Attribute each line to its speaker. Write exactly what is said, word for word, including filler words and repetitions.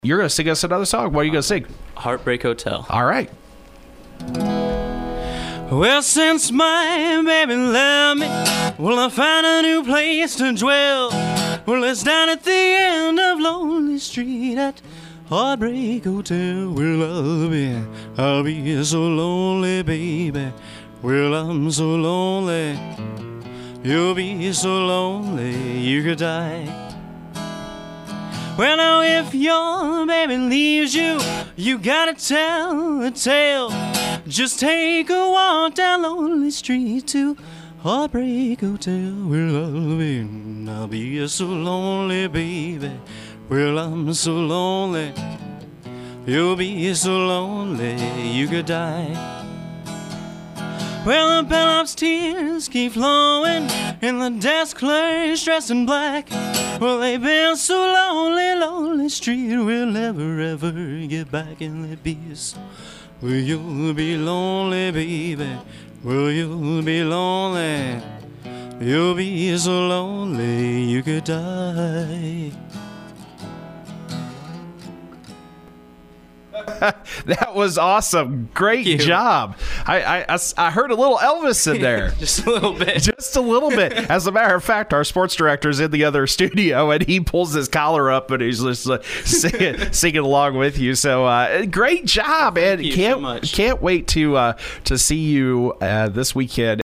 Speaker 1: You're going to sing us another song. What are you going to sing?
Speaker 2: Heartbreak Hotel.
Speaker 1: All right.
Speaker 2: Well, since my baby left me, well, I found a new place to dwell. Well, it's down at the end of Lonely Street at Heartbreak Hotel. Well, I'll be, I'll be so lonely, baby. Well, I'm so lonely. You'll be so lonely you could die. Well, now if your baby leaves you, you gotta tell a tale. Just take a walk down Lonely Street to Heartbreak Hotel. Well, I'll be, I'll be so lonely, baby. Well, I'm so lonely. You'll be so lonely you could die. Well, the bellhop's tears keep flowing, and the desk clerk's dressed in black. Well, they've been so lonely, Lonely Street, we'll never ever get back in the peace. Well, you'll be lonely, baby. Well, you'll be lonely. You'll be so lonely you could die.
Speaker 1: That was awesome. Great job. I, I, I, I heard a little Elvis in there.
Speaker 2: Just a little bit.
Speaker 1: Just a little bit. As a matter of fact, our sports director's in the other studio, and he pulls his collar up, and he's just uh, singing, singing along with you. So uh, great job, man.
Speaker 2: Thank you
Speaker 1: can't,
Speaker 2: so much.
Speaker 1: Can't wait to, uh, to see you uh, this weekend